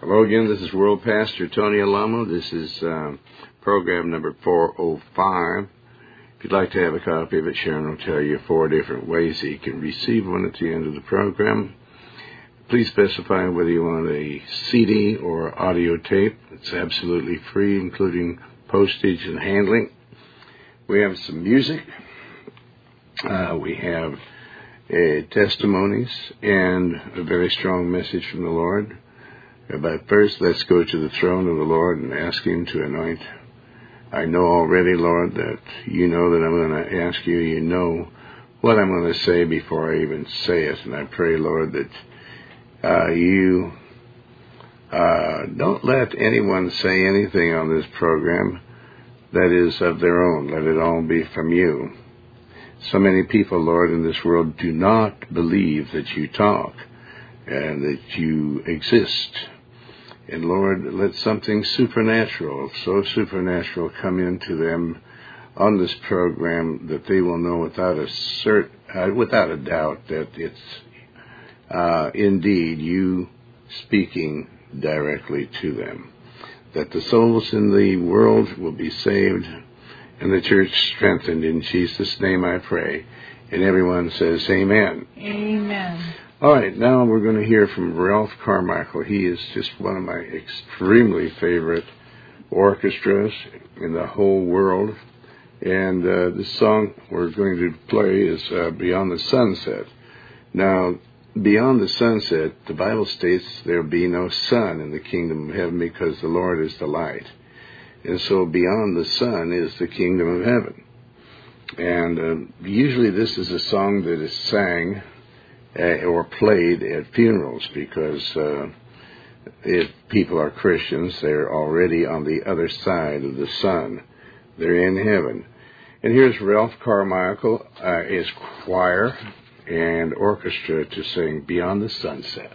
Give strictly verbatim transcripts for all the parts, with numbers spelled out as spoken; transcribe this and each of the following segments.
Hello again, this is World Pastor Tony Alamo. This is um, program number four oh five. If you'd like to have a copy of it, Sharon will tell you four different ways that you can receive one at the end of the program. Please specify whether you want a C D or audio tape. It's absolutely free, including postage and handling. We have some music. Uh, we have uh, testimonies and a very strong message from the Lord. But first, let's go to the throne of the Lord and ask Him to anoint. I know already, Lord, that you know that I'm going to ask you. You know what I'm going to say before I even say it. And I pray, Lord, that uh, you uh, don't let anyone say anything on this program that is of their own. Let it all be from you. So many people, Lord, in this world do not believe that you talk and that you exist. And Lord, let something supernatural, so supernatural, come into them on this program that they will know without a cert, uh, without a doubt that it's uh, indeed you speaking directly to them. That the souls in the world will be saved and the church strengthened. In Jesus' name I pray. And everyone says amen. Amen. All right, now we're going to hear from Ralph Carmichael. He is just one of my extremely favorite orchestras in the whole world. And uh, this song we're going to play is uh, Beyond the Sunset. Now, beyond the sunset, the Bible states there will be no sun in the kingdom of heaven because the Lord is the light. And so beyond the sun is the kingdom of heaven. And uh, usually this is a song that is sang Uh, or played at funerals because uh, if people are Christians, they're already on the other side of the sun. They're in heaven. And here's Ralph Carmichael, uh, his choir and orchestra to sing Beyond the Sunset.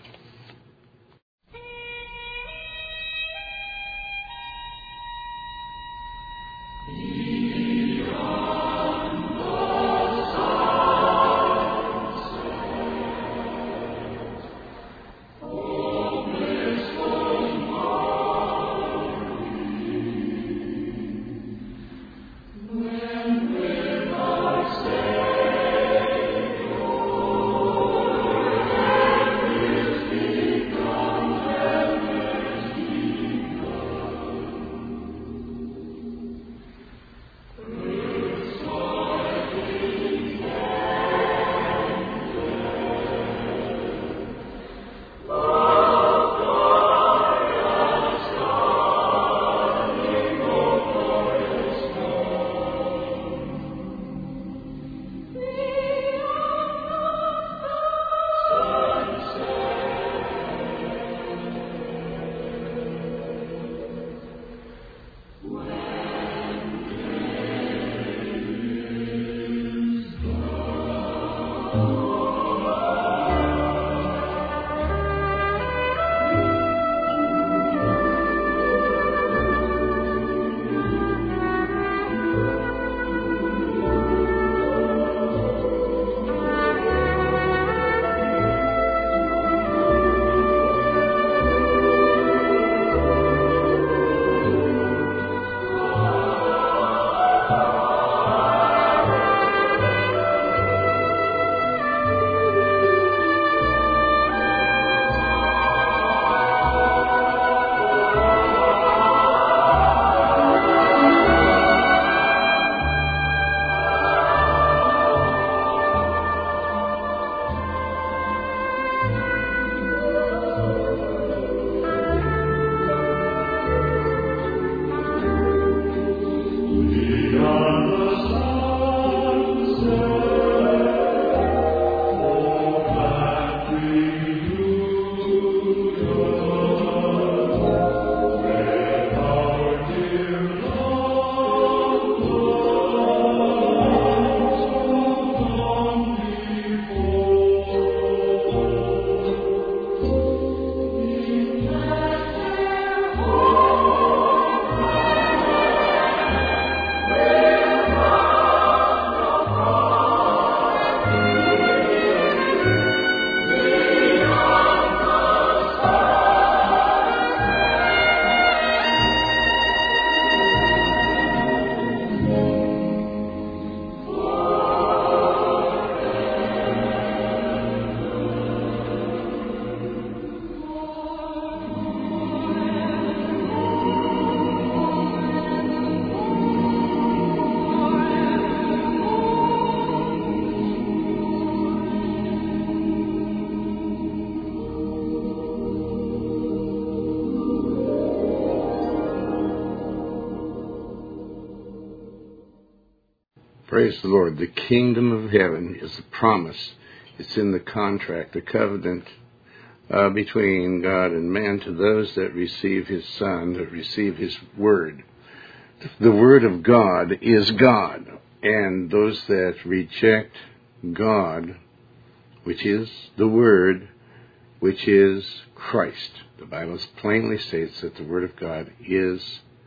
Praise the Lord. The kingdom of heaven is a promise. It's in the contract, the covenant uh, between God and man to those that receive his Son, that receive his word. The word of God is God, and those that reject God, which is the word, which is Christ. The Bible plainly states that the word of God is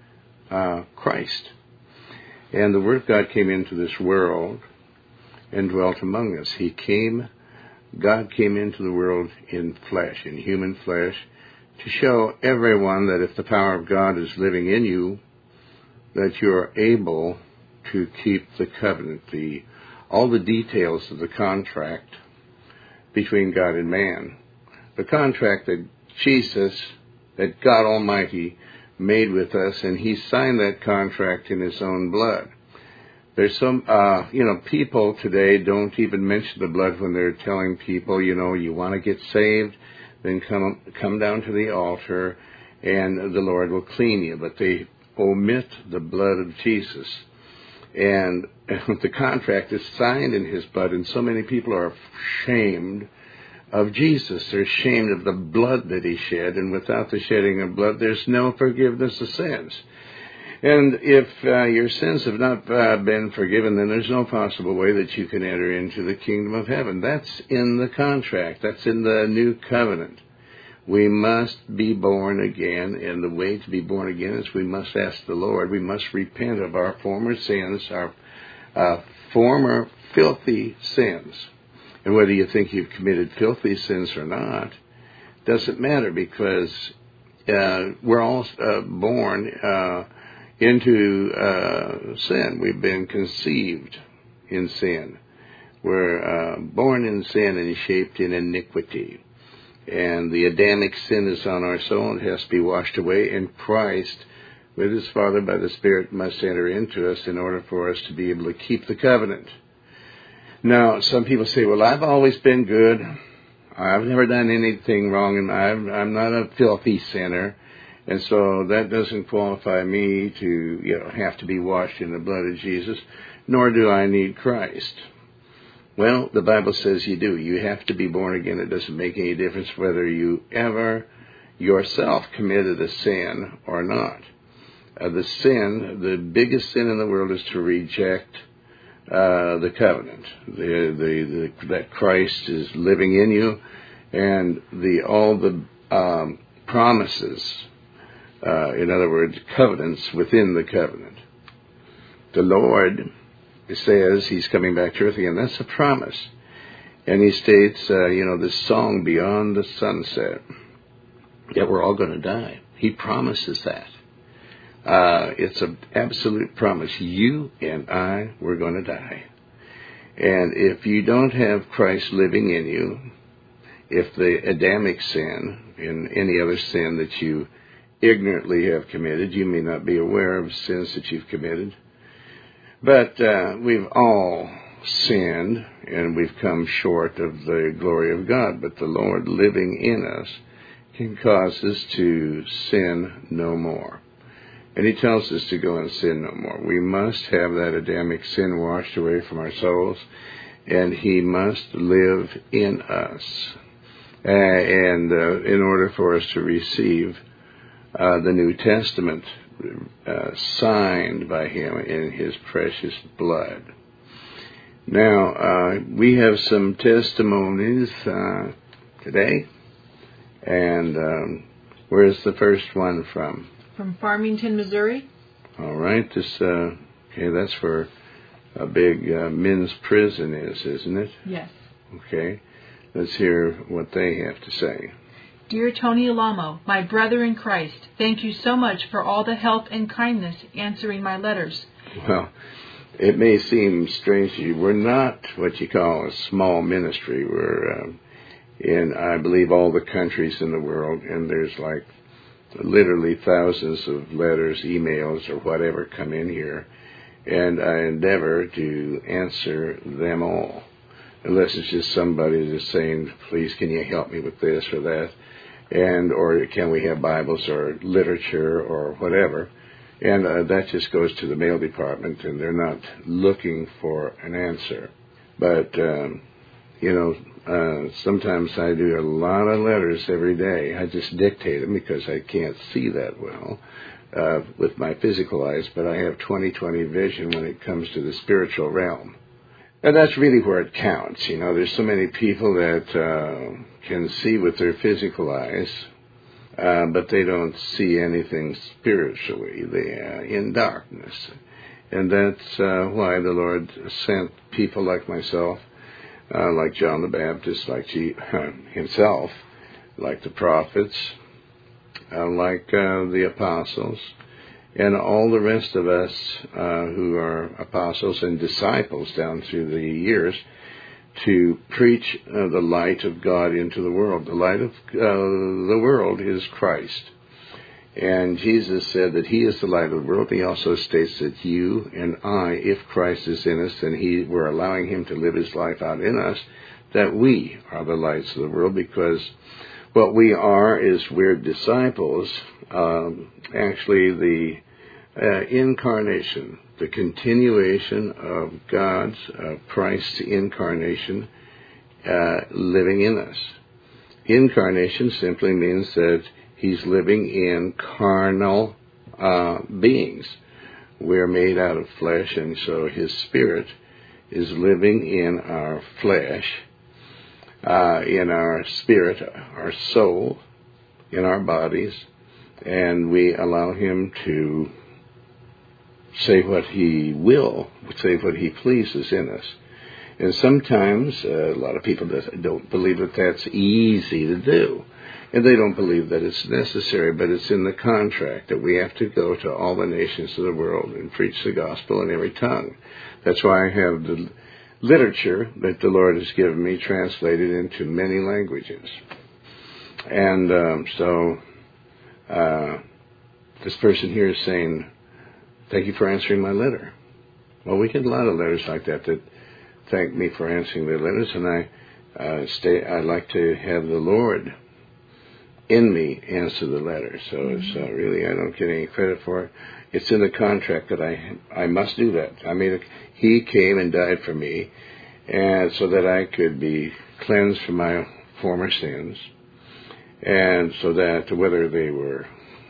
uh, Christ. And the word of God came into this world and dwelt among us. He came, God came into the world in flesh, in human flesh, to show everyone that if the power of God is living in you, that you are able to keep the covenant, the all the details of the contract between God and man. The contract that Jesus, that God Almighty made with us, and he signed that contract in his own blood. There's some, uh, you know, people today don't even mention the blood when they're telling people, you know, you want to get saved, then come come down to the altar and the Lord will clean you. But they omit the blood of Jesus. And the contract is signed in his blood, and so many people are ashamed of Jesus. They're ashamed of the blood that he shed, and without the shedding of blood, there's no forgiveness of sins. And if uh, your sins have not uh, been forgiven, then there's no possible way that you can enter into the kingdom of heaven. That's in the contract. That's in the new covenant. We must be born again, and the way to be born again is we must ask the Lord. We must repent of our former sins, our uh, former filthy sins. And whether you think you've committed filthy sins or not, doesn't matter, because uh, we're all uh, born uh, into uh, sin. We've been conceived in sin. We're uh, born in sin and shaped in iniquity. And the Adamic sin is on our soul. It has to be washed away. And Christ, with his Father by the Spirit, must enter into us in order for us to be able to keep the covenant. Now, some people say, well, I've always been good. I've never done anything wrong, and I'm, I'm not a filthy sinner. And so that doesn't qualify me to, you know, have to be washed in the blood of Jesus, nor do I need Christ. Well, the Bible says you do. You have to be born again. It doesn't make any difference whether you ever yourself committed a sin or not. Uh, the sin, the biggest sin in the world is to reject uh, the covenant, the, the, the, that Christ is living in you, and the all the um, promises, uh, in other words, covenants within the covenant. The Lord says he's coming back to earth again. That's a promise. And he states, uh, you know, this song, Beyond the Sunset, that we're all going to die. He promises that. Uh, it's an absolute promise. You and I, we're going to die. And if you don't have Christ living in you, if the Adamic sin, and any other sin that you ignorantly have committed, you may not be aware of sins that you've committed, but uh, we've all sinned, and we've come short of the glory of God. But the Lord living in us can cause us to sin no more. And he tells us to go and sin no more. We must have that Adamic sin washed away from our souls, and he must live in us. Uh, and uh, in order for us to receive uh, the New Testament, Uh, signed by him in his precious blood. Now, uh, we have some testimonies uh, today. And um, where's the first one from? From Farmington, Missouri. All right. This, uh, okay, that's where a big uh, men's prison is, isn't it? Yes. Okay. Let's hear what they have to say. Dear Tony Alamo, my brother in Christ, thank you so much for all the help and kindness answering my letters. Well, it may seem strange to you. We're not what you call a small ministry. We're uh, in, I believe, all the countries in the world, and there's like literally thousands of letters, emails, or whatever come in here, and I endeavor to answer them all, unless it's just somebody that's saying, please, can you help me with this or that, and or can we have Bibles or literature or whatever. And uh, that just goes to the mail department, and they're not looking for an answer. But, um, you know, uh, sometimes I do a lot of letters every day. I just dictate them because I can't see that well uh, with my physical eyes, but I have twenty twenty vision when it comes to the spiritual realm. And that's really where it counts. You know, there's so many people that uh, can see with their physical eyes, uh, but they don't see anything spiritually. They are in darkness. And that's uh, why the Lord sent people like myself, uh, like John the Baptist, like G- himself, like the prophets, uh, like uh, the apostles, and all the rest of us uh, who are apostles and disciples down through the years, to preach uh, the light of God into the world. The light of uh, the world is Christ. And Jesus said that he is the light of the world. He also states that you and I, if Christ is in us and he, we're allowing him to live his life out in us, that we are the lights of the world, because what we are is we're disciples. Um, actually, the uh, incarnation, the continuation of God's, uh, Christ's incarnation uh, living in us. Incarnation simply means that he's living in carnal uh, beings. We're made out of flesh, and so his spirit is living in our flesh, uh, in our spirit, our soul, in our bodies, and we allow him to say what he will, say what he pleases in us. And sometimes uh, a lot of people don't believe that that's easy to do. And they don't believe that it's necessary, but it's in the contract that we have to go to all the nations of the world and preach the gospel in every tongue. That's why I have the literature that the Lord has given me translated into many languages. And um, so uh, this person here is saying, thank you for answering my letter. Well, we get a lot of letters like that that thank me for answering their letters, and I uh, stay. I like to have the Lord in me answer the letter. So it's uh, really, I don't get any credit for it. It's in the contract that I I must do that. I mean, he came and died for me, and so that I could be cleansed from my former sins, and so that whether they were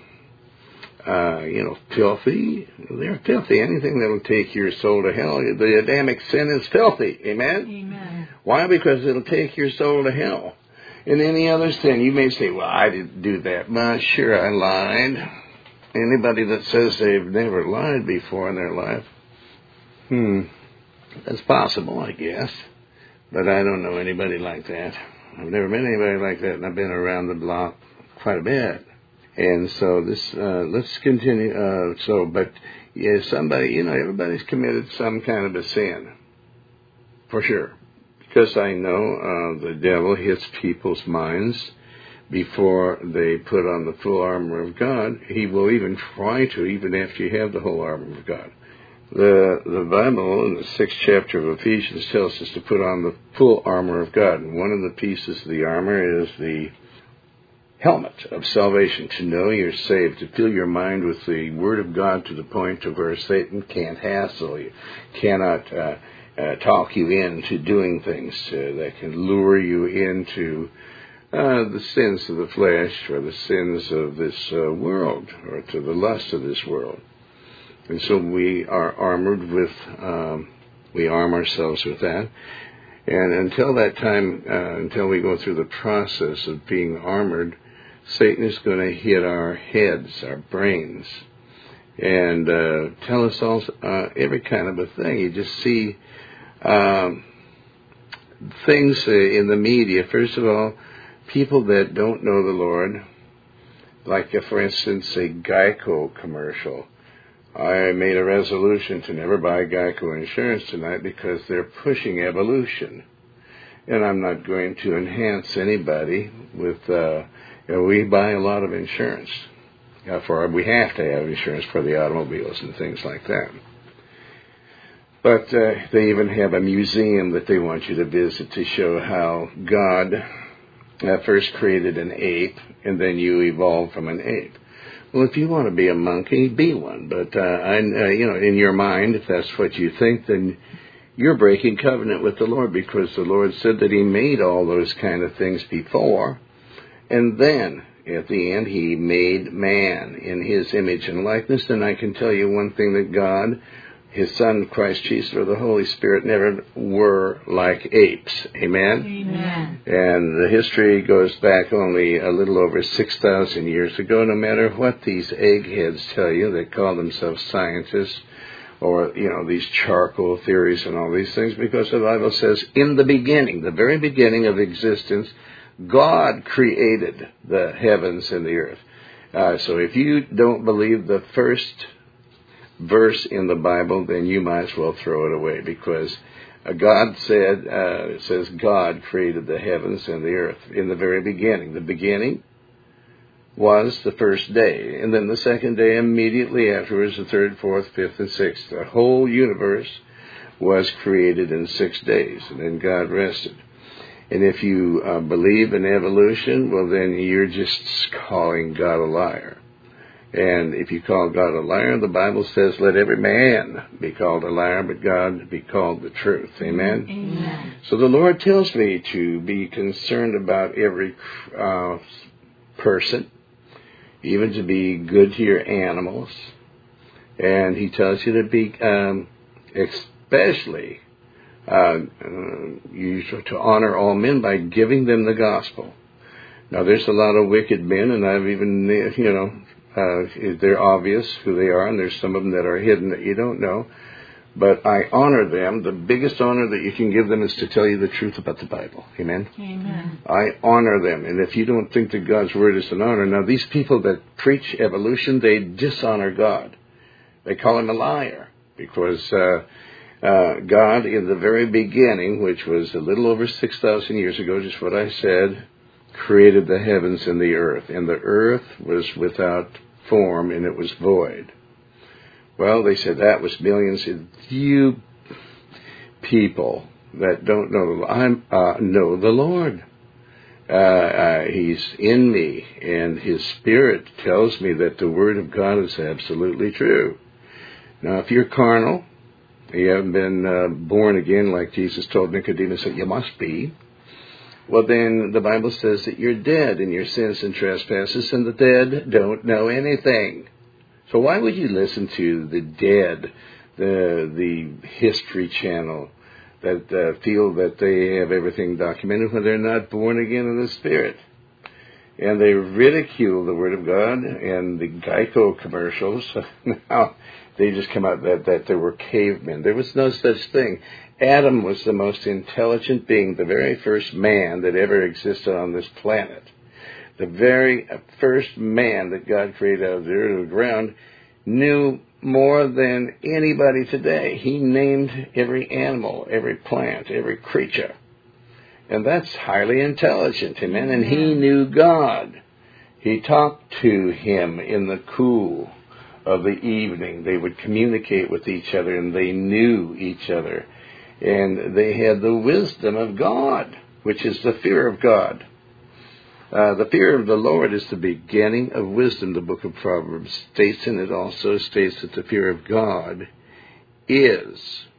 Uh, you know, filthy. They're filthy. Anything that'll take your soul to hell. The Adamic sin is filthy. Amen? Amen. Why? Because it'll take your soul to hell. And any other sin, you may say, well, I didn't do that much. Sure, I lied. Anybody that says they've never lied before in their life, hmm, that's possible, I guess. But I don't know anybody like that. I've never met anybody like that, and I've been around the block quite a bit. And so this, uh, let's continue. Uh, so, but yeah, somebody, you know, everybody's committed some kind of a sin, for sure. Because I know uh, the devil hits people's minds before they put on the full armor of God. He will even try to, even after you have the whole armor of God. The the Bible in the sixth chapter of Ephesians tells us to put on the full armor of God. And one of the pieces of the armor is the helmet of salvation, to know you're saved, to fill your mind with the Word of God to the point to where Satan can't hassle you, cannot uh, uh, talk you into doing things uh, that can lure you into uh, the sins of the flesh or the sins of this uh, world or to the lust of this world. And so we are armored with, um, we arm ourselves with that. And until that time, uh, until we go through the process of being armored, Satan is going to hit our heads, our brains, and uh, tell us all uh, every kind of a thing. You just see um, things uh, in the media. First of all, people that don't know the Lord, like, uh, for instance, a Geico commercial. I made a resolution to never buy Geico insurance tonight because they're pushing evolution. And I'm not going to enhance anybody with... Uh, You know, we buy a lot of insurance. Uh, for we have to have insurance for the automobiles and things like that. But uh, they even have a museum that they want you to visit to show how God uh, first created an ape, and then you evolved from an ape. Well, if you want to be a monkey, be one. But, uh, I, uh, you know, in your mind, if that's what you think, then you're breaking covenant with the Lord, because the Lord said that He made all those kind of things before. And then, at the end, He made man in His image and likeness. And I can tell you one thing, that God, His Son, Christ Jesus, or the Holy Spirit never were like apes. Amen? Amen. And the history goes back only a little over six thousand years ago, no matter what these eggheads tell you that call themselves scientists, or, you know, these charcoal theories and all these things, because the Bible says, in the beginning, the very beginning of existence, God created the heavens and the earth. Uh, so if you don't believe the first verse in the Bible, then you might as well throw it away, because uh, God said, uh, it says God created the heavens and the earth in the very beginning. The beginning was the first day, and then the second day immediately afterwards, the third, fourth, fifth, and sixth. The whole universe was created in six days, and then God rested. And if you uh, believe in evolution, well, then you're just calling God a liar. And if you call God a liar, the Bible says, let every man be called a liar, but God be called the truth. Amen? Amen. So the Lord tells me to be concerned about every uh, person, even to be good to your animals. And He tells you to be um, especially uh, uh, you to honor all men by giving them the gospel. Now, there's a lot of wicked men, and I've even, you know, uh, they're obvious who they are, and there's some of them that are hidden that you don't know. But I honor them. The biggest honor that you can give them is to tell you the truth about the Bible. Amen? Amen. I honor them. And if you don't think that God's word is an honor, now these people that preach evolution, they dishonor God. They call Him a liar, because uh, uh, God, in the very beginning, which was a little over six thousand years ago, just what I said, created the heavens and the earth. And the earth was without form, and it was void. Well, they said that was millions of you people that don't know, I uh, know the Lord. Uh, uh, he's in me, and His Spirit tells me that the Word of God is absolutely true. Now, if you're carnal, you haven't been uh, born again, like Jesus told Nicodemus that you must be, well, then the Bible says that you're dead in your sins and trespasses, and the dead don't know anything. So why would you listen to the dead, the the History Channel, that uh, feel that they have everything documented when they're not born again in the Spirit? And they ridicule the Word of God, and the Geico commercials. Now, they just come out that, that there were cavemen. There was no such thing. Adam was the most intelligent being, the very first man that ever existed on this planet. The very first man that God created out of the earth and the ground knew more than anybody today. He named every animal, every plant, every creature. And that's highly intelligent, amen? And he knew God. He talked to Him in the cool of the evening. They would communicate with each other, and they knew each other. And they had the wisdom of God, which is the fear of God. Uh, the fear of the Lord is the beginning of wisdom. The book of Proverbs states, and it also states that the fear of God is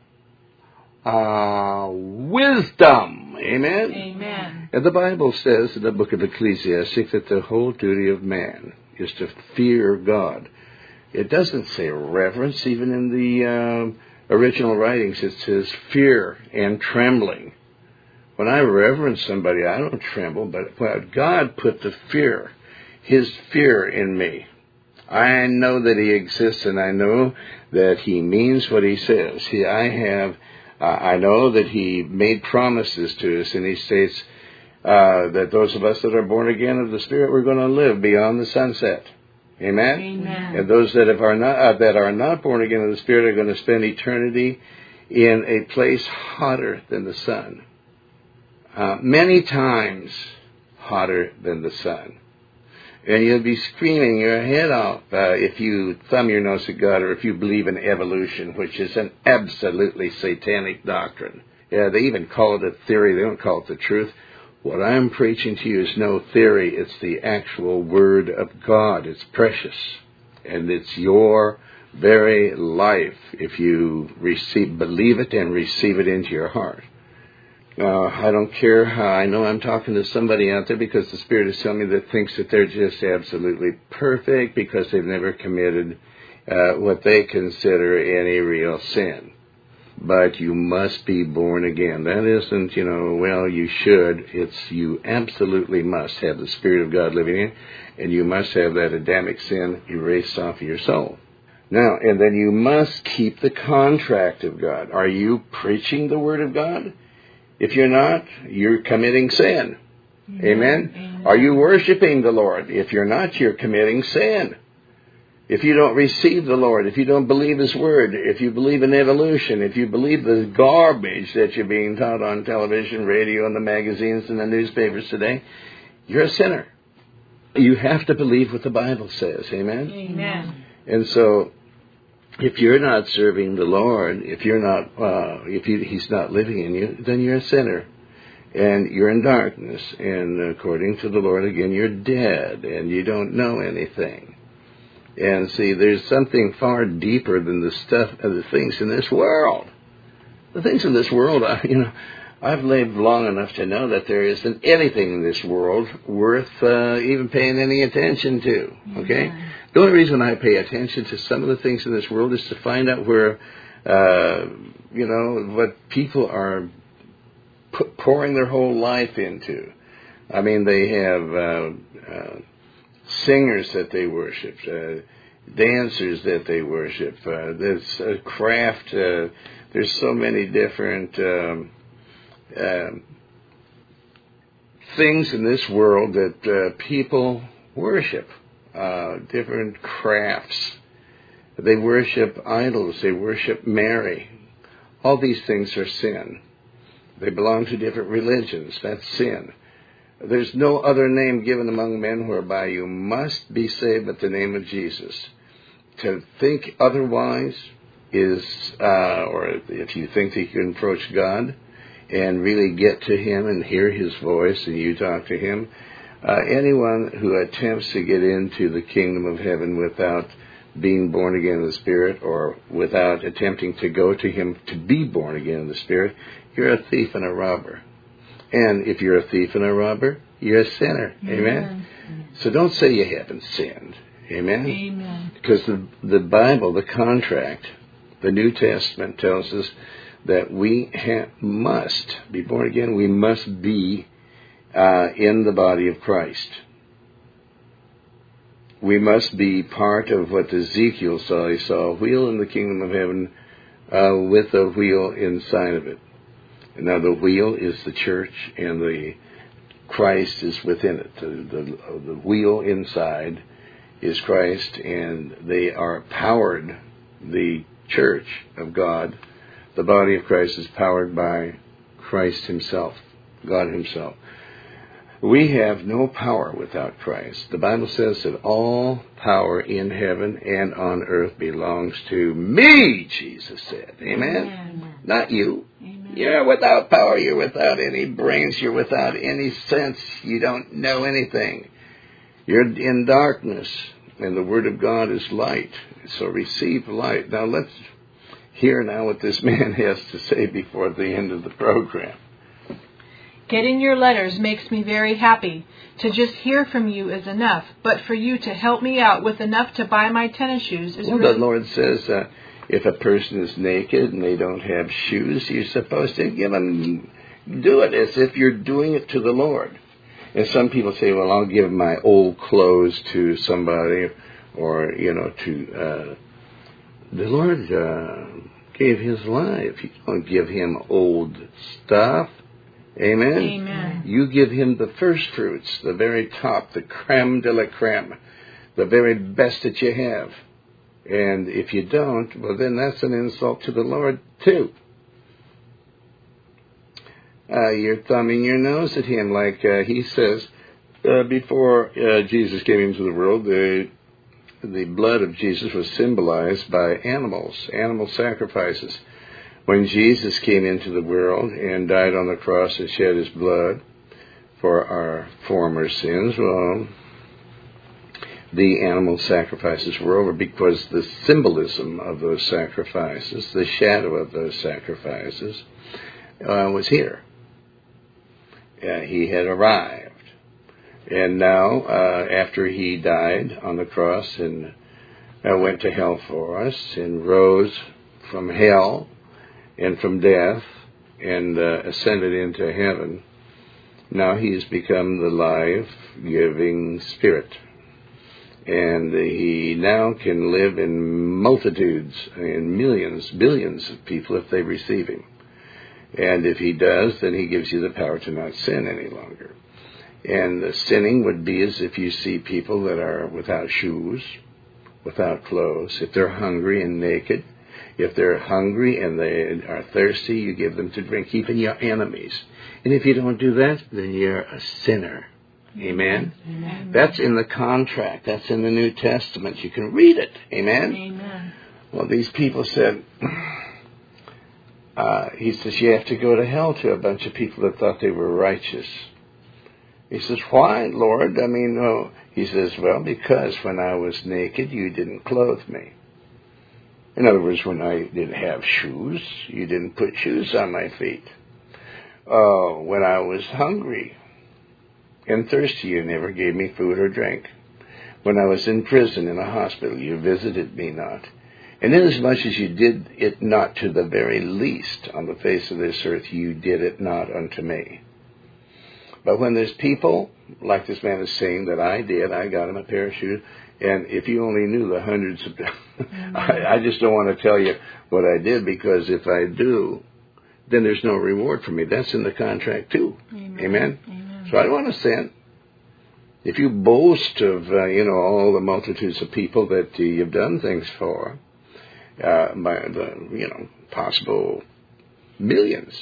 uh, wisdom. Amen? Amen. And the Bible says in the book of Ecclesiastes that the whole duty of man is to fear God. It doesn't say reverence. Even in the uh, original writings, it says fear and trembling. When I reverence somebody, I don't tremble, but God put the fear, His fear in me. I know that He exists, and I know that He means what He says. He, I have, uh, I know that He made promises to us, and He states uh, that those of us that are born again of the Spirit, we're going to live beyond the sunset. Amen? Amen. And those that are not uh, that are not born again of the Spirit are going to spend eternity in a place hotter than the sun. Uh, many times hotter than the sun. And you'll be screaming your head off uh, if you thumb your nose at God, or if you believe in evolution, which is an absolutely satanic doctrine. Yeah, they even call it a theory. They don't call it the truth. What I'm preaching to you is no theory. It's the actual Word of God. It's precious. and it's your very life if you receive, believe it and receive it into your heart. Uh, I don't care how, I know I'm talking to somebody out there because the Spirit is telling me that thinks that they're just absolutely perfect because they've never committed uh, what they consider any real sin. But you must be born again. That isn't, you know, well, you should. It's you absolutely must have the Spirit of God living in, and you must have that Adamic sin erased off of your soul. Now, and then you must keep the contract of God. Are you preaching the Word of God? If you're not, you're committing sin. Amen. Amen? Amen. Are you worshiping the Lord? If you're not, you're committing sin. If you don't receive the Lord, if you don't believe His Word, if you believe in evolution, if you believe the garbage that you're being taught on television, radio, and the magazines and the newspapers today, you're a sinner. You have to believe what the Bible says. Amen? Amen. And so, if you're not serving the Lord, if you're not, uh, if you, He's not living in you, then you're a sinner. And you're in darkness. And according to the Lord, again, you're dead. And you don't know anything. And see, there's something far deeper than the stuff of the things in this world. The things in this world, I, you know, I've lived long enough to know that there isn't anything in this world worth uh, even paying any attention to. Okay? Yeah. The only reason I pay attention to some of the things in this world is to find out where, uh, you know, what people are p- pouring their whole life into. I mean, they have uh, uh, singers that they worship, uh, dancers that they worship. Uh, there's a craft. Uh, there's so many different um, uh, things in this world that uh, people worship. Uh, different crafts. They worship idols. They worship Mary. All these things are sin. They belong to different religions. That's sin. There's no other name given among men whereby you must be saved but the name of Jesus. To think otherwise is, uh, or if you think that you can approach God and really get to Him and hear His voice and you talk to Him, Uh, anyone who attempts to get into the kingdom of heaven without being born again in the Spirit or without attempting to go to Him to be born again in the Spirit, you're a thief and a robber. And if you're a thief and a robber, you're a sinner. Amen? Amen. So don't say you haven't sinned. Amen? Amen. Because the, the Bible, the contract, the New Testament tells us that we ha- must be born again. We must be Uh, in the body of Christ. We must be part of what Ezekiel saw. He saw a wheel in the kingdom of heaven uh, with a wheel inside of it. And now the wheel is the church and the Christ is within it. The, the, the wheel inside is Christ and they are powered. The church of God, the body of Christ, is powered by Christ Himself, God Himself. We have no power without Christ. The Bible says that all power in heaven and on earth belongs to me, Jesus said. Amen? Amen. Not you. Amen. You're without power. You're without any brains. You're without any sense. You don't know anything. You're in darkness, and the Word of God is light. So receive light. Now let's hear now what this man has to say before the end of the program. Getting your letters makes me very happy. To just hear from you is enough, but for you to help me out with enough to buy my tennis shoes is well, really... the Lord says uh, if a person is naked and they don't have shoes, you're supposed to give them, do it as if you're doing it to the Lord. And some people say, well, I'll give my old clothes to somebody, or, you know, to... Uh, the Lord uh, gave His life. You don't give Him old stuff. Amen? Amen. You give Him the first fruits, the very top, the creme de la creme, the very best that you have. And if you don't, well, then that's an insult to the Lord, too. Uh, you're thumbing your nose at Him, like uh, He says, uh, before uh, Jesus came into the world, the, the blood of Jesus was symbolized by animals, animal sacrifices. When Jesus came into the world and died on the cross and shed His blood for our former sins, well, the animal sacrifices were over, because the symbolism of those sacrifices, the shadow of those sacrifices, uh, was here. Uh, he had arrived. And now, uh, after he died on the cross and uh, went to hell for us and rose from hell and from death and uh, ascended into heaven, now he's become the life-giving Spirit. And he now can live in multitudes, in millions, billions of people if they receive him. And if he does, then he gives you the power to not sin any longer. And the sinning would be as if you see people that are without shoes, without clothes, if they're hungry and naked. If they're hungry and they are thirsty, you give them to drink, even your enemies. And if you don't do that, then you're a sinner. Amen? Amen. That's in the contract. That's in the New Testament. You can read it. Amen? Amen. Well, these people said, uh, he says, you have to go to hell to a bunch of people that thought they were righteous. He says, why, Lord? I mean, no. He says, well, because when I was naked, you didn't clothe me. In other words, when I didn't have shoes, you didn't put shoes on my feet. Uh, when I was hungry and thirsty, you never gave me food or drink. When I was in prison in a hospital, you visited me not. And inasmuch as you did it not to the very least on the face of this earth, you did it not unto me. But when there's people, like this man is saying that I did, I got him a pair of shoes, and if you only knew the hundreds of mm-hmm. I, I just don't want to tell you what I did, because if I do, then there's no reward for me. That's in the contract too. Amen? Amen? Amen. So I don't want to sin. If you boast of, uh, you know, all the multitudes of people that uh, you've done things for, uh, by the, you know, possible millions,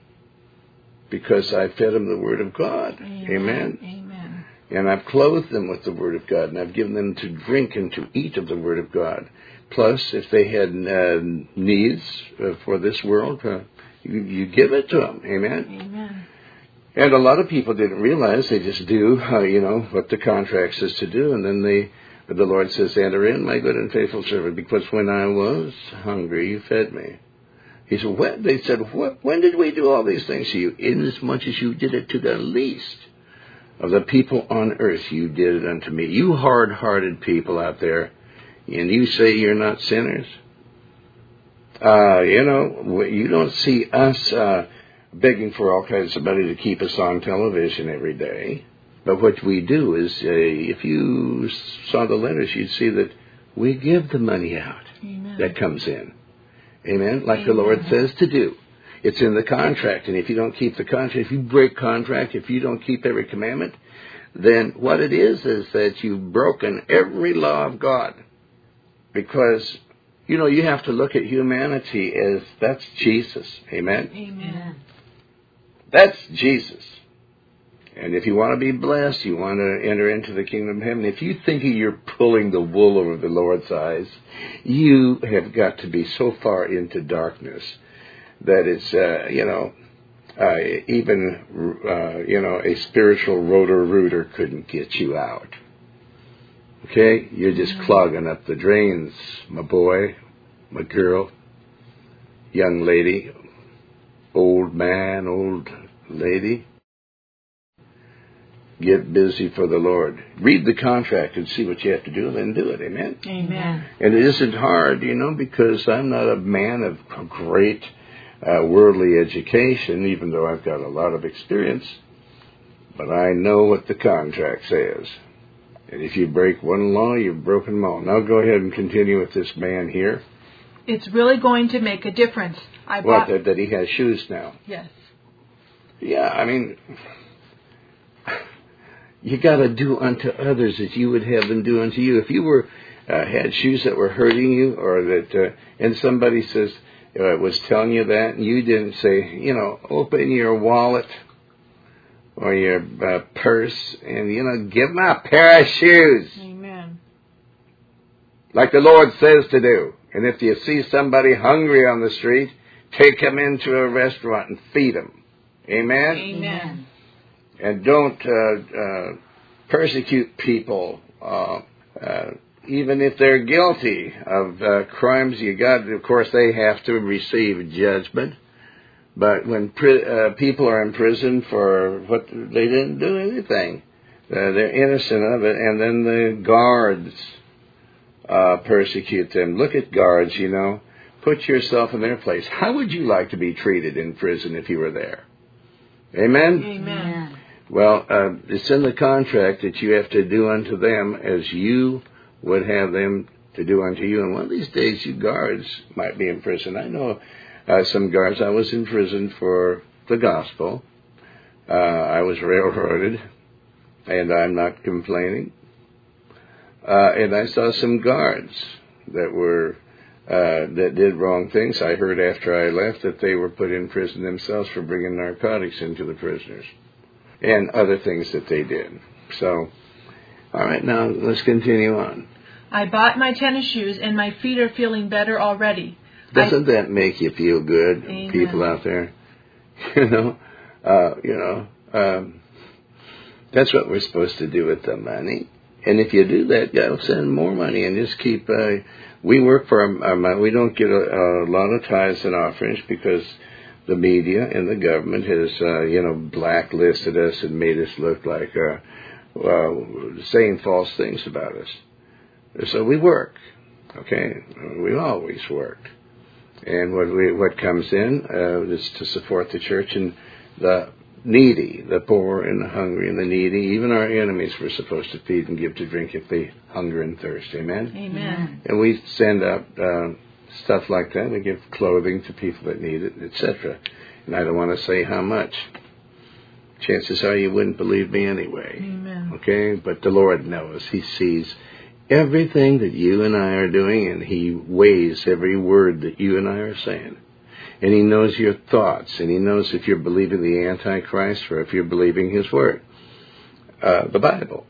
because I fed them the Word of God. Amen. Amen. Amen. And I've clothed them with the Word of God, and I've given them to drink and to eat of the Word of God. Plus, if they had uh, needs uh, for this world, uh, you, you give it to them. Amen. Amen. And a lot of people didn't realize, they just do, uh, you know, what the contract says to do, and then they, the Lord says, enter in, my good and faithful servant, because when I was hungry, you fed me. He said, when? They said, what? When did we do all these things to you? Inasmuch as you did it to the least of the people on earth, you did it unto me. You hard-hearted people out there, and you say you're not sinners? Uh, you know, you don't see us uh, begging for all kinds of money to keep us on television every day. But what we do is, uh, if you saw the letters, you'd see that we give the money out. Amen. That comes in. Amen? Like Amen. The Lord says to do. It's in the contract. And if you don't keep the contract, if you break contract, if you don't keep every commandment, then what it is is that you've broken every law of God. Because, you know, you have to look at humanity as that's Jesus. Amen? Amen. That's Jesus. And if you want to be blessed, you want to enter into the kingdom of heaven, if you think you're pulling the wool over the Lord's eyes, you have got to be so far into darkness that it's, uh, you know, uh, even, uh, you know, a spiritual rotor-rooter couldn't get you out. Okay? You're just clogging up the drains, my boy, my girl, young lady, old man, old lady. Get busy for the Lord. Read the contract and see what you have to do, and then do it. Amen? Amen. And it isn't hard, you know, because I'm not a man of great uh, worldly education, even though I've got a lot of experience. But I know what the contract says. And if you break one law, you've broken them all. Now go ahead and continue with this man here. It's really going to make a difference. I what, bought... that, that he has shoes now? Yes. Yeah, I mean... You got to do unto others as you would have them do unto you. If you were uh, had shoes that were hurting you, or that, uh, and somebody says uh, was telling you that, and you didn't say, you know, open your wallet or your uh, purse, and you know, give them a pair of shoes. Amen. Like the Lord says to do. And if you see somebody hungry on the street, take them into a restaurant and feed them. Amen. Amen. And don't uh, uh, persecute people uh, uh, even if they're guilty of uh, crimes, you got, of course, they have to receive judgment. But when pri- uh, people are in prison for what they didn't do anything, uh, they're innocent of it, and then the guards uh, persecute them. Look at guards, you know. Put yourself in their place. How would you like to be treated in prison if you were there? Amen? Amen. Well, uh, it's in the contract that you have to do unto them as you would have them to do unto you. And one of these days, you guards might be in prison. I know uh, some guards. I was in prison for the gospel. Uh, I was railroaded, and I'm not complaining. Uh, and I saw some guards that were uh, that did wrong things. I heard after I left that they were put in prison themselves for bringing narcotics into the prisoners and other things that they did. So, all right, now let's continue on. I bought my tennis shoes, and my feet are feeling better already. Doesn't I... that make you feel good, Amen. People out there? You know, uh, you know, um, that's what we're supposed to do with the money. And if you do that, God will send more money and just keep. Uh, we work for our, our money. We don't get a, a lot of tithes and offerings because the media and the government has, uh, you know, blacklisted us and made us look like uh, uh, saying false things about us. So we work, okay? We always worked. And what we what comes in uh, is to support the church and the needy, the poor and the hungry and the needy. Even our enemies we're supposed to feed and give to drink if they hunger and thirst. Amen? Amen. And we send out uh, stuff like that. We give clothing to people that need it, et cetera. And I don't want to say how much. Chances are you wouldn't believe me anyway. Amen. Okay? But the Lord knows. He sees everything that you and I are doing, and He weighs every word that you and I are saying. And He knows your thoughts, and He knows if you're believing the Antichrist or if you're believing His Word, uh, the Bible.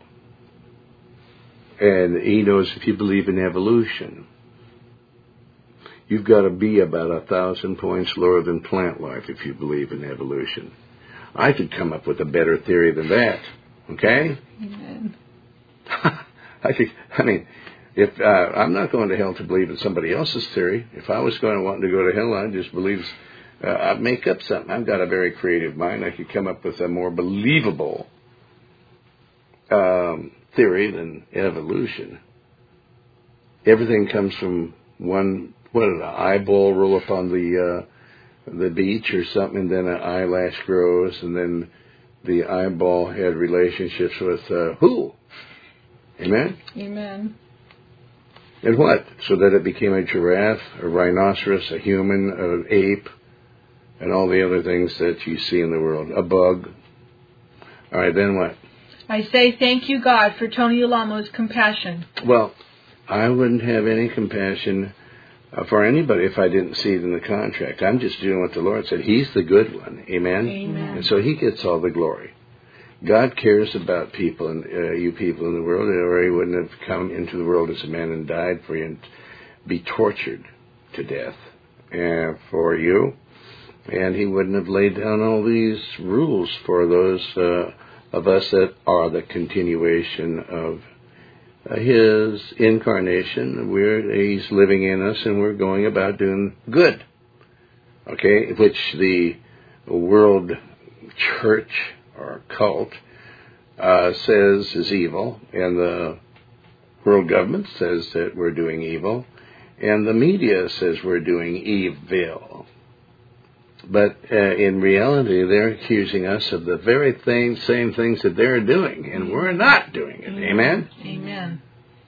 And He knows if you believe in evolution. You've got to be about a thousand points lower than plant life if you believe in evolution. I could come up with a better theory than that, okay? Amen. I think, I mean, if uh, I'm not going to hell to believe in somebody else's theory. If I was going to want to go to hell, I'd just believe, uh, I'd make up something. I've got a very creative mind. I could come up with a more believable um, theory than evolution. Everything comes from one, what, an eyeball roll up on the uh, the beach or something, and then an eyelash grows, and then the eyeball had relationships with uh, who? Amen? Amen. And what? So that it became a giraffe, a rhinoceros, a human, an ape, and all the other things that you see in the world. A bug. All right, then what? I say thank you, God, for Tony Alamo's compassion. Well, I wouldn't have any compassion uh, for anybody if I didn't see it in the contract. I'm just doing what the Lord said. He's the good one. Amen? Amen. And so He gets all the glory. God cares about people, and uh, you people in the world, or He wouldn't have come into the world as a man and died for you and be tortured to death uh, for you. And He wouldn't have laid down all these rules for those uh, of us that are the continuation of uh, His incarnation. We're, He's living in us, and we're going about doing good. Okay, which the world church or cult uh, says is evil, and the world government says that we're doing evil, and the media says we're doing evil. But uh, in reality, they're accusing us of the very thing, same things that they're doing, and we're not doing it. Amen? Amen.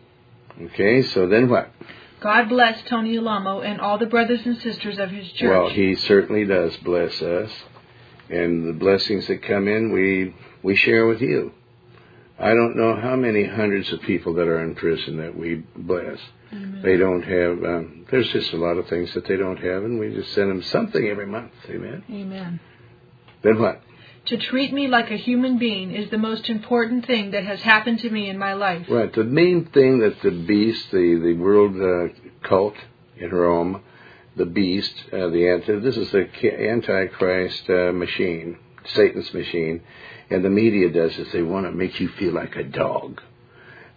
Okay, so then what? God bless Tony Alamo and all the brothers and sisters of his church. Well, He certainly does bless us. And the blessings that come in, we we share with you. I don't know how many hundreds of people that are in prison that we bless. Amen. They don't have, um, there's just a lot of things that they don't have, and we just send them something every month. Amen? Amen. Then what? To treat me like a human being is the most important thing that has happened to me in my life. Right. The main thing that the beast, the, the world uh, cult in Rome, the beast, uh, the anti, this is the Antichrist uh, machine, Satan's machine, and the media does is they want to make you feel like a dog.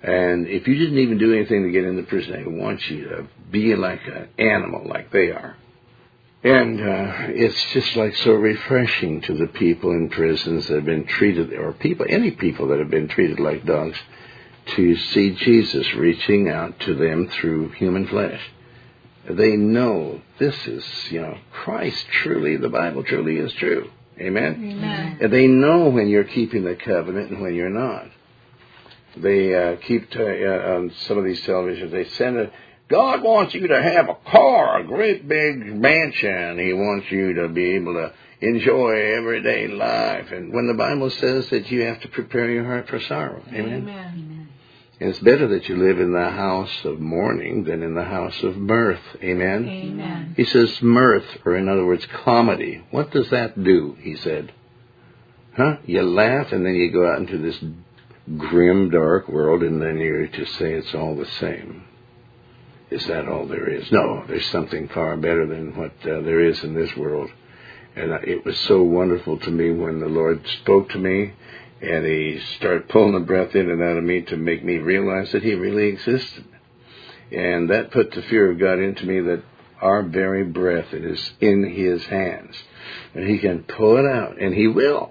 And if you didn't even do anything to get into prison, they want you to be like an animal, like they are. And uh, it's just like so refreshing to the people in prisons that have been treated, or people, any people that have been treated like dogs, to see Jesus reaching out to them through human flesh. They know this is, you know, Christ truly, the Bible truly is true. Amen? Amen. And they know when you're keeping the covenant and when you're not. They uh, keep, t- uh, on some of these televisions, they send a, God wants you to have a car, a great big mansion. He wants you to be able to enjoy everyday life. And when the Bible says that you have to prepare your heart for sorrow. Amen? Amen. And it's better that you live in the house of mourning than in the house of mirth. Amen? Amen. He says mirth, or in other words, comedy. What does that do, he said? Huh? You laugh and then you go out into this grim, dark world and then you just say it's all the same. Is that all there is? No, there's something far better than what uh, there is in this world. And uh, it was so wonderful to me when the Lord spoke to me and he started pulling the breath in and out of me to make me realize that he really existed. And that put the fear of God into me that our very breath is in his hands. And he can pull it out, and he will.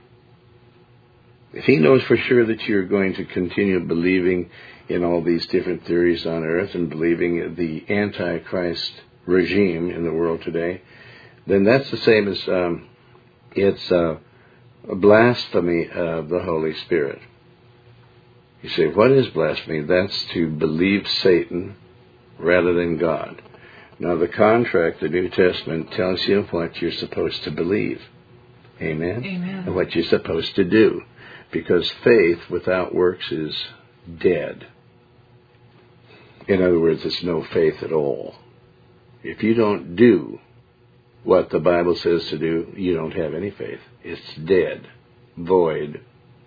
If he knows for sure that you're going to continue believing in all these different theories on earth and believing the Antichrist regime in the world today, then that's the same as um, it's uh, a blasphemy of the Holy Spirit. You say, what is blasphemy? That's to believe Satan rather than God. Now, the contract, the New Testament, tells you what you're supposed to believe. Amen? Amen. And what you're supposed to do. Because faith without works is dead. In other words, it's no faith at all. If you don't do what the Bible says to do, you don't have any faith. It's dead, void,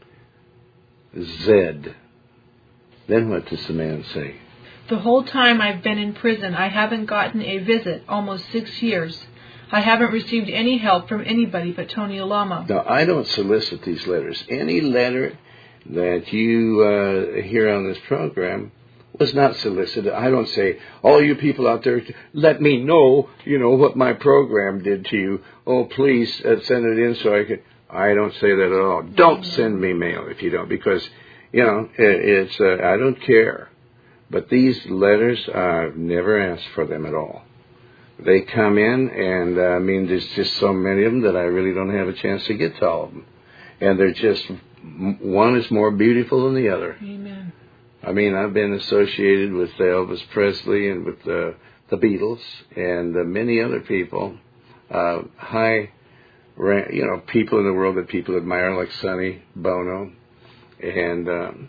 zed. Then what does the man say? The whole time I've been in prison, I haven't gotten a visit, almost six years. I haven't received any help from anybody but Tony Alamo. Now, I don't solicit these letters. Any letter that you uh, hear on this program was not solicited. I don't say, all you people out there, let me know, you know, what my program did to you. Oh, please uh, send it in so I can. I don't say that at all. Don't send me mail if you don't, because, you know, it, it's, uh, I don't care. But these letters, I've never asked for them at all. They come in, and uh, I mean, there's just so many of them that I really don't have a chance to get to all of them. And they're just, one is more beautiful than the other. Amen. I mean, I've been associated with Elvis Presley and with the, the Beatles and uh, many other people, uh, high, you know, people in the world that people admire, like Sonny Bono, and um,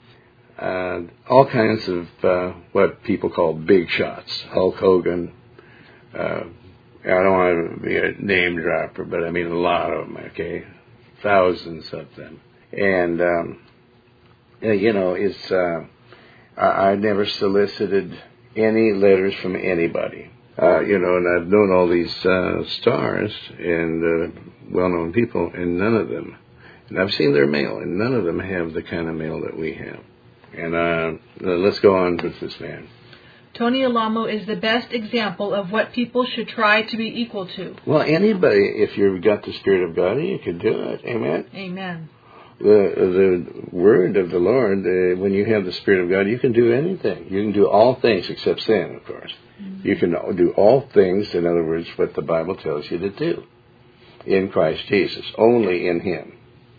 uh, all kinds of uh, what people call big shots, Hulk Hogan. Uh, I don't want to be a name dropper, but I mean a lot of them, okay? Thousands of them. And, um, you know, it's, uh, I, I never solicited any letters from anybody. Uh, you know, and I've known all these uh, stars and uh, well-known people, and none of them, and I've seen their mail, and none of them have the kind of mail that we have. And uh, let's go on with this man. Tony Alamo is the best example of what people should try to be equal to. Well, anybody, if you've got the Spirit of God, you can do it. Amen? Amen. The the word of the Lord, uh, when you have the Spirit of God, you can do anything. You can do all things except sin, of course. Mm-hmm. You can do all things, in other words, what the Bible tells you to do in Christ Jesus, only in Him.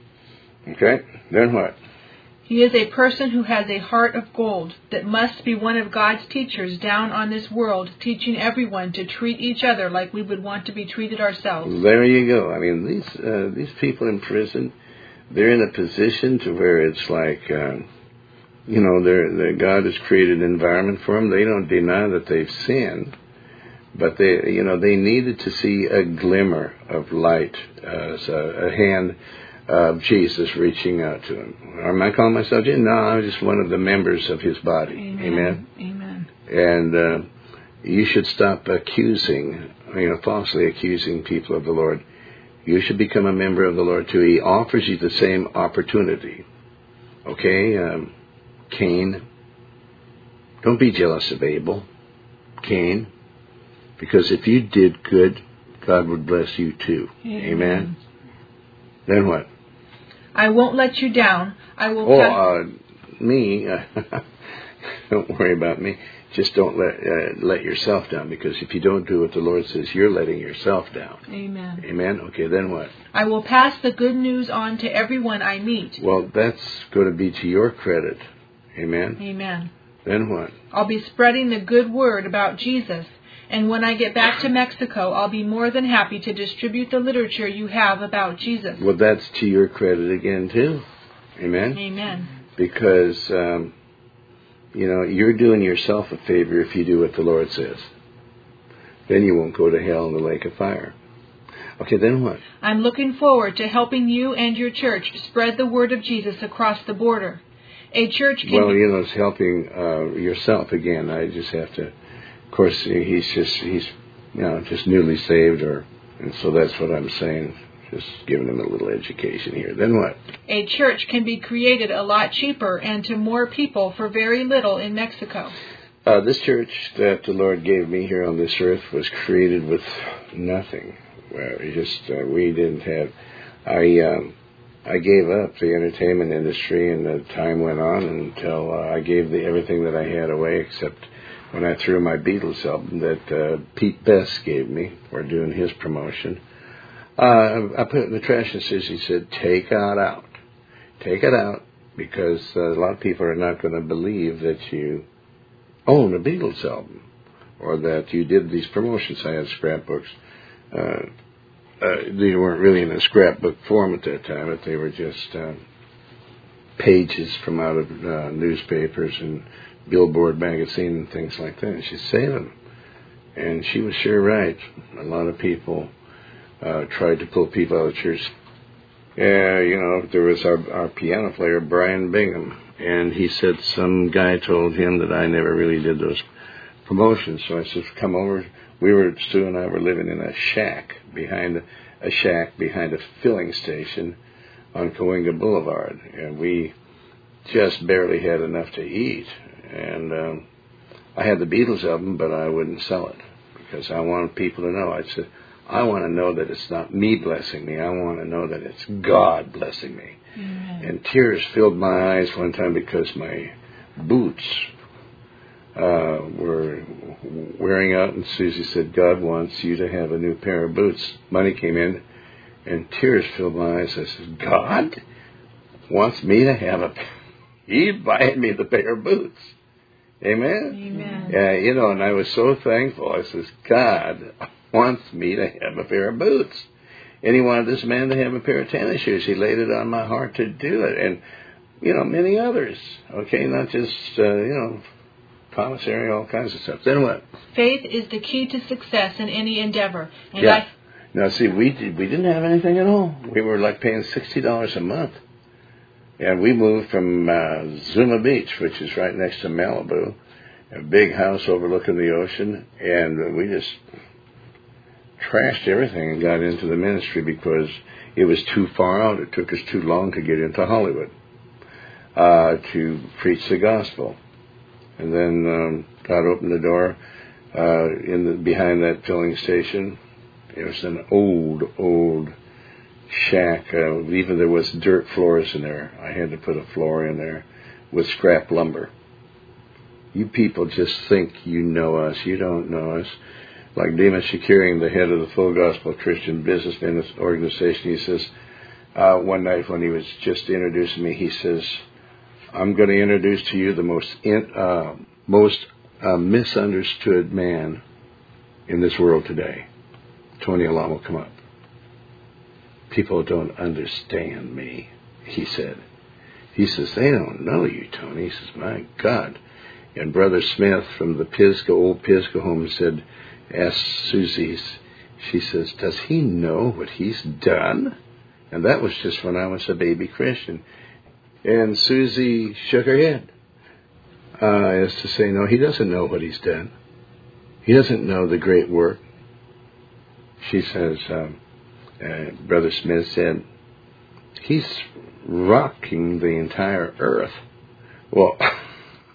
Okay? Then what? He is a person who has a heart of gold that must be one of God's teachers down on this world, teaching everyone to treat each other like we would want to be treated ourselves. There you go. I mean, these uh, these people in prison, they're in a position to where it's like, uh, you know, they're, they're, God has created an environment for them. They don't deny that they've sinned, but they, you know, they needed to see a glimmer of light, uh, so a hand of Jesus reaching out to him. Am I calling myself Jesus? No, I'm just one of the members of His body. Amen. Amen. Amen. And uh, you should stop accusing, you know, falsely accusing people of the Lord. You should become a member of the Lord too. He offers you the same opportunity. Okay? Um, Cain. Don't be jealous of Abel, Cain, because if you did good, God would bless you too. Amen. Amen. Then what? I won't let you down. I will. Oh, uh, me. Don't worry about me. Just don't let uh, let yourself down, because if you don't do what the Lord says, you're letting yourself down. Amen. Amen. Okay, then what? I will pass the good news on to everyone I meet. Well, that's going to be to your credit. Amen. Amen. Then what? I'll be spreading the good word about Jesus. And when I get back to Mexico, I'll be more than happy to distribute the literature you have about Jesus. Well, that's to your credit again, too. Amen? Amen. Because, um, you know, you're doing yourself a favor if you do what the Lord says. Then you won't go to hell in the lake of fire. Okay, then what? I'm looking forward to helping you and your church spread the word of Jesus across the border. A church can... Well, you know, it's helping uh, yourself again. I just have to... Of course, he's just, he's, you know, just newly saved, or, and so that's what I'm saying, just giving him a little education here. Then what? A church can be created a lot cheaper and to more people for very little in Mexico. Uh, this church that the Lord gave me here on this earth was created with nothing. Well, it just, uh, we didn't have, I, um, I gave up the entertainment industry, and the time went on until uh, I gave the, everything that I had away, except when I threw my Beatles album that uh, Pete Best gave me for doing his promotion. Uh, I put it in the trash, and Susie said, take it out. Take it out, because uh, a lot of people are not going to believe that you own a Beatles album, or that you did these promotions. I had scrapbooks. Uh, uh, they weren't really in a scrapbook form at that time, but they were just uh, pages from out of uh, newspapers and Billboard magazine and things like that. And she's saving them. And she was sure right. A lot of people uh, tried to pull people out of church. Yeah, you know, there was our, our piano player, Brian Bingham, and he said some guy told him that I never really did those promotions. So I said, come over. We were, Stu and I were living in a shack behind a, a shack behind a filling station on Cahuenga Boulevard, and we just barely had enough to eat. And um, I had the Beatles album, but I wouldn't sell it because I wanted people to know. I said, I want to know that it's not me blessing me. I want to know that it's God blessing me. Amen. And tears filled my eyes one time because my boots uh, were wearing out, and Susie said, God wants you to have a new pair of boots. Money came in, and tears filled my eyes. I said, God wants me to have a pair. He buying me the pair of boots. Amen? Amen. Yeah, you know, and I was so thankful. I says, God wants me to have a pair of boots. And he wanted this man to have a pair of tennis shoes. He laid it on my heart to do it. And, you know, many others. Okay, not just, uh, you know, commissary, all kinds of stuff. Then what? Faith is the key to success in any endeavor. And yeah. I... Now, see, we, did, we didn't have anything at all. We were like paying sixty dollars a month. And we moved from uh, Zuma Beach, which is right next to Malibu, a big house overlooking the ocean, and we just trashed everything and got into the ministry because it was too far out. It took us too long to get into Hollywood uh, to preach the gospel. And then um, God opened the door uh, in the, behind that filling station. It was an old, old shack. Uh, even there was dirt floors in there. I had to put a floor in there with scrap lumber. You people just think you know us. You don't know us. Like Demas Shakarian, the head of the Full Gospel Christian Businessmen Organization, he says, uh, one night when he was just introducing me, he says, I'm going to introduce to you the most in, uh, most uh, misunderstood man in this world today. Tony Alamo, come up. People don't understand me, he said. He says, they don't know you, Tony. He says, my God. And Brother Smith from the Pisgah, old Pisgah home said, asked Susie, she says, does he know what he's done? And that was just when I was a baby Christian. And Susie shook her head uh, as to say, no, he doesn't know what he's done. He doesn't know the great work. She says, um, uh, Brother Smith said, he's rocking the entire earth. Well,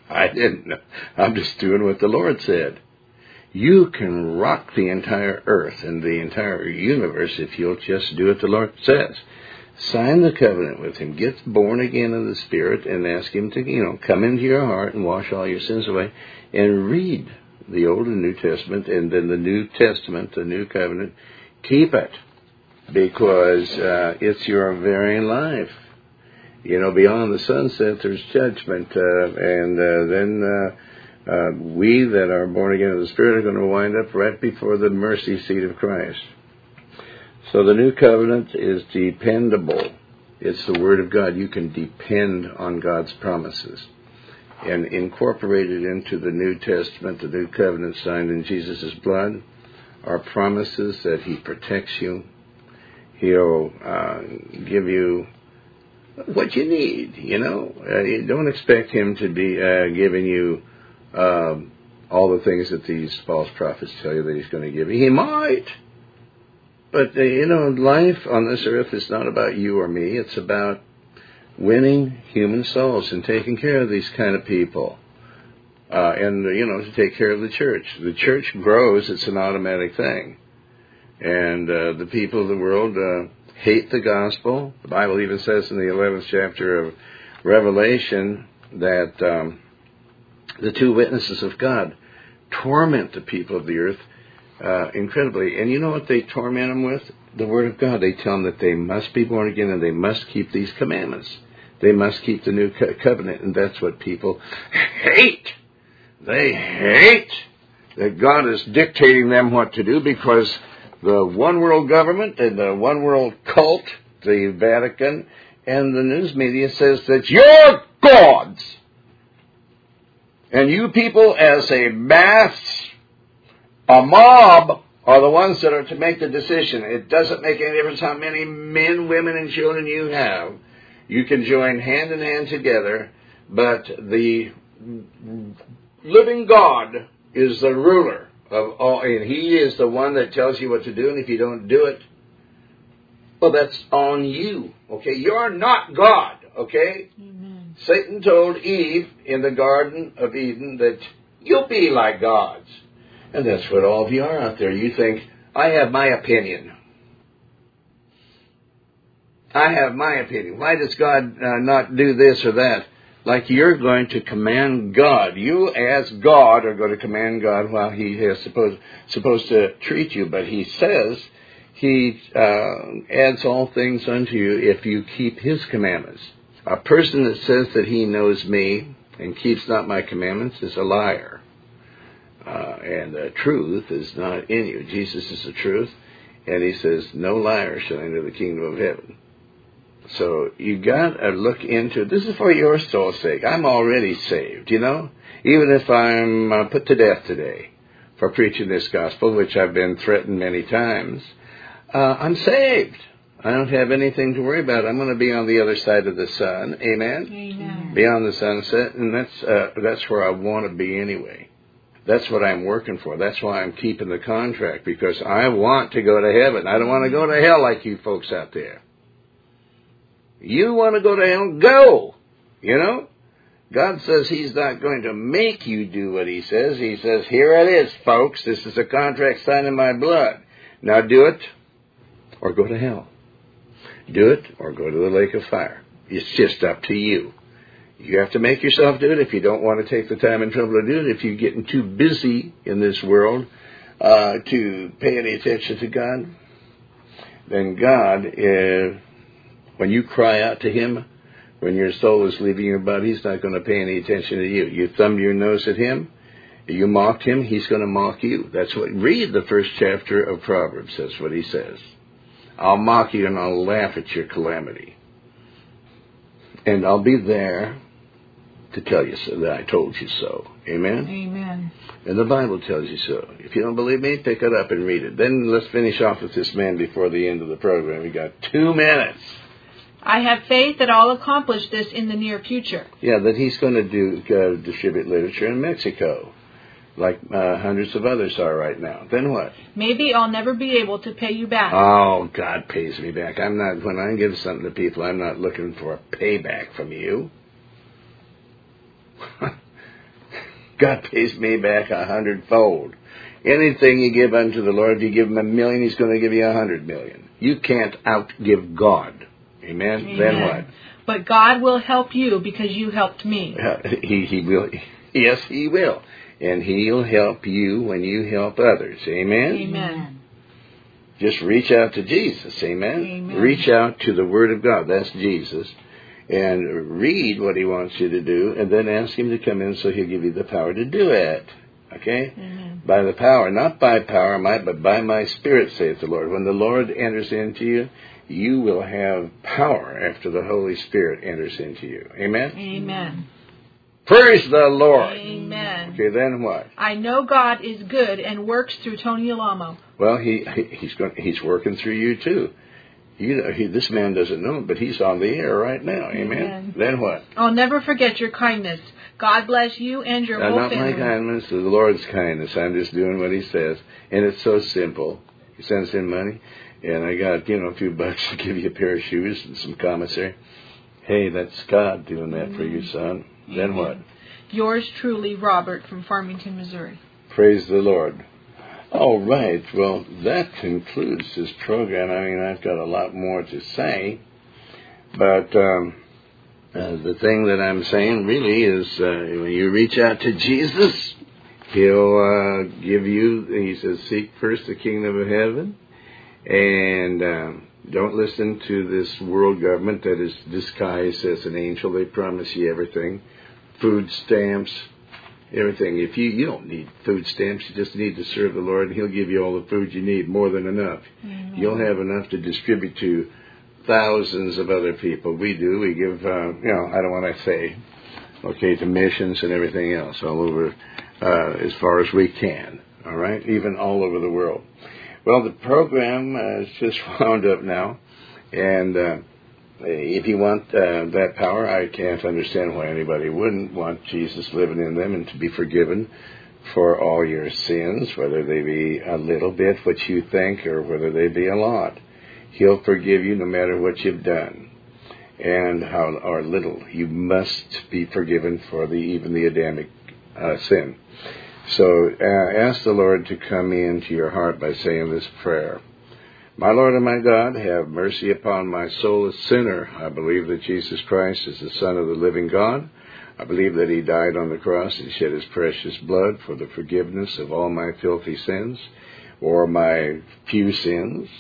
I didn't know. I'm just doing what the Lord said. You can rock the entire earth and the entire universe if you'll just do what the Lord says. Sign the covenant with Him. Get born again in the Spirit and ask Him to, you know, come into your heart and wash all your sins away. And read the Old and New Testament, and then the New Testament, the New Covenant. Keep it, because uh, it's your very life. You know, beyond the sunset, there's judgment, uh, and uh, then uh, uh, we that are born again in the Spirit are going to wind up right before the mercy seat of Christ. So the New Covenant is dependable. It's the Word of God. You can depend on God's promises. And incorporated into the New Testament, the New Covenant signed in Jesus' blood, are promises that He protects you. He'll uh, give you what you need, you know. Uh, you don't expect Him to be uh, giving you uh, all the things that these false prophets tell you that He's going to give you. He might. But, uh, you know, life on this earth is not about you or me. It's about winning human souls and taking care of these kind of people. Uh, and, you know, to take care of the church. The church grows. It's an automatic thing. And uh, the people of the world uh, hate the gospel. The Bible even says in the eleventh chapter of Revelation that um, the two witnesses of God torment the people of the earth uh, incredibly. And you know what they torment them with? The Word of God. They tell them that they must be born again and they must keep these commandments. They must keep the new co- covenant. And that's what people hate. They hate that God is dictating them what to do, because the one world government and the one world cult, the Vatican, and the news media says that you're gods. And you people as a mass, a mob, are the ones that are to make the decision. It doesn't make any difference how many men, women, and children you have. You can join hand in hand together, but the living God is the ruler of all, and He is the one that tells you what to do, and if you don't do it, well, that's on you, okay? You're not God, okay? Amen. Satan told Eve in the Garden of Eden that you'll be like gods. And that's what all of you are out there. You think, I have my opinion. I have my opinion. Why does God uh, not do this or that? Like you're going to command God. You as God are going to command God while He is supposed, supposed to treat you. But He says He uh, adds all things unto you if you keep His commandments. A person that says that he knows me and keeps not my commandments is a liar. Uh, and the truth is not in you. Jesus is the truth. And He says, no liar shall enter the kingdom of heaven. So you got to look into, this is for your soul's sake. I'm already saved, you know. Even if I'm uh, put to death today for preaching this gospel, which I've been threatened many times, uh, I'm saved. I don't have anything to worry about. I'm going to be on the other side of the sun. Amen? Amen. Beyond the sunset. And that's, uh, that's where I want to be anyway. That's what I'm working for. That's why I'm keeping the contract, because I want to go to heaven. I don't want to go to hell like you folks out there. You want to go to hell? Go! You know? God says He's not going to make you do what He says. He says, here it is, folks. This is a contract signed in my blood. Now do it or go to hell. Do it or go to the lake of fire. It's just up to you. You have to make yourself do it if you don't want to take the time and trouble to do it. If you're getting too busy in this world uh, to pay any attention to God, then God, uh, when you cry out to Him, when your soul is leaving your body, He's not going to pay any attention to you. You thumb your nose at Him, you mocked Him, He's going to mock you. That's what, read the first chapter of Proverbs. That's what He says. I'll mock you and I'll laugh at your calamity. And I'll be there to tell you so, that I told you so. Amen? Amen. And the Bible tells you so. If you don't believe me, pick it up and read it. Then let's finish off with this man before the end of the program. We got two minutes. I have faith that I'll accomplish this in the near future. Yeah, that he's going to do uh, distribute literature in Mexico, like uh, hundreds of others are right now. Then what? Maybe I'll never be able to pay you back. Oh, God pays me back. I'm not. When I give something to people, I'm not looking for a payback from you. God pays me back a hundredfold. Anything you give unto the Lord, if you give him a million, he's going to give you a hundred million. You can't outgive God. Amen? Amen. Then what? But God will help you because you helped me. Uh, he, he will. Yes, he will. And he'll help you when you help others. Amen? Amen. Just reach out to Jesus. Amen? Amen. Reach out to the Word of God. That's Jesus. And read what he wants you to do, and then ask him to come in so he'll give you the power to do it. Okay? Amen. By the power, not by power, might, but by my Spirit, saith the Lord. When the Lord enters into you, you will have power after the Holy Spirit enters into you. Amen? Amen. Praise the Lord. Amen. Okay, then what? I know God is good and works through Tony Alamo. Well, he, he he's going he's working through you too. You know, he, this man doesn't know, but he's on the air right now. Amen? Amen. Then what? I'll never forget your kindness. God bless you and your Now, whole not family. my kindness, the Lord's kindness. I'm just doing what he says. And it's so simple. He sends in money, and I got, you know, a few bucks to give you a pair of shoes and some commissary. Hey, that's God doing that for you, son. Then what? Yours truly, Robert from Farmington, Missouri. Praise the Lord. All right. Well, that concludes this program. I mean, I've got a lot more to say, but um, uh, the thing that I'm saying really is uh, when you reach out to Jesus, he'll uh, give you, he says, seek first the kingdom of heaven, and um, don't listen to this world government that is disguised as an angel. They promise you everything, food stamps, everything. If you, you don't need food stamps, you just need to serve the Lord, and he'll give you all the food you need, more than enough. Amen. You'll have enough to distribute to thousands of other people. We do. We give, uh, you know, I don't want to say, okay, to missions and everything else all over, uh, as far as we can, all right, even all over the world. Well, the program uh, is just wound up now, and uh, if you want uh, that power, I can't understand why anybody wouldn't want Jesus living in them and to be forgiven for all your sins, whether they be a little bit, what you think, or whether they be a lot. He'll forgive you no matter what you've done and how or little. You must be forgiven for the even the Adamic uh, sin. So uh, ask the Lord to come into your heart by saying this prayer. My Lord and my God, have mercy upon my soul, a sinner. I believe that Jesus Christ is the Son of the living God. I believe that he died on the cross and shed his precious blood for the forgiveness of all my filthy sins, or my few sins.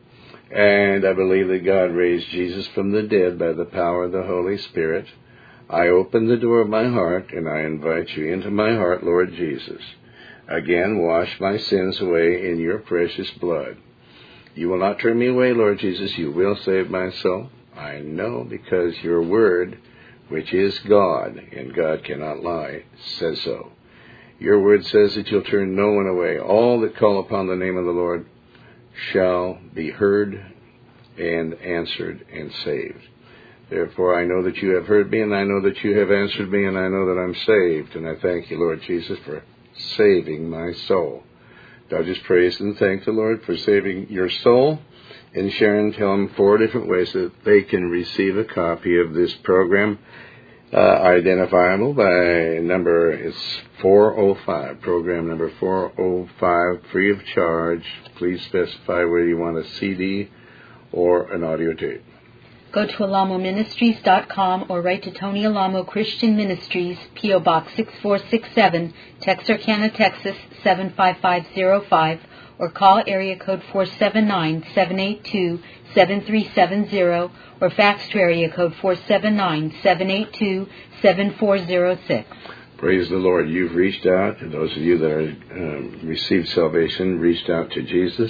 And I believe that God raised Jesus from the dead by the power of the Holy Spirit. I open the door of my heart, and I invite you into my heart, Lord Jesus. Again, wash my sins away in your precious blood. You will not turn me away, Lord Jesus. You will save my soul. I know, because your word, which is God, and God cannot lie, says so. Your word says that you'll turn no one away. All that call upon the name of the Lord shall be heard and answered and saved. Therefore, I know that you have heard me, and I know that you have answered me, and I know that I'm saved. And I thank you, Lord Jesus, for saving my soul. I'll just praise and thank the Lord for saving your soul. And Sharon, tell them four different ways that they can receive a copy of this program, uh, identifiable by number, it's four oh five, program number four oh five, free of charge. Please specify whether you want a C D or an audio tape. Go to alamo ministries dot com or write to Tony Alamo Christian Ministries, P O Box six four six seven, Texarkana, Texas seven five five zero five, or call area code four seven nine, seven eight two, seven three seven zero, or fax to area code four seven nine, seven eight two, seven four zero six. Praise the Lord. You've reached out, and those of you that are um, received salvation, reached out to Jesus.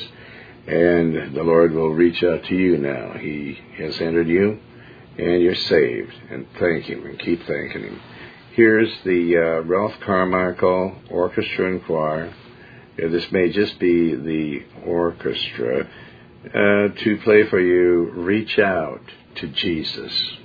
And the Lord will reach out to you now. He has entered you, and you're saved. And thank Him, and keep thanking Him. Here's the uh, Ralph Carmichael Orchestra and Choir. Uh, this may just be the orchestra uh, to play for you. Reach out to Jesus.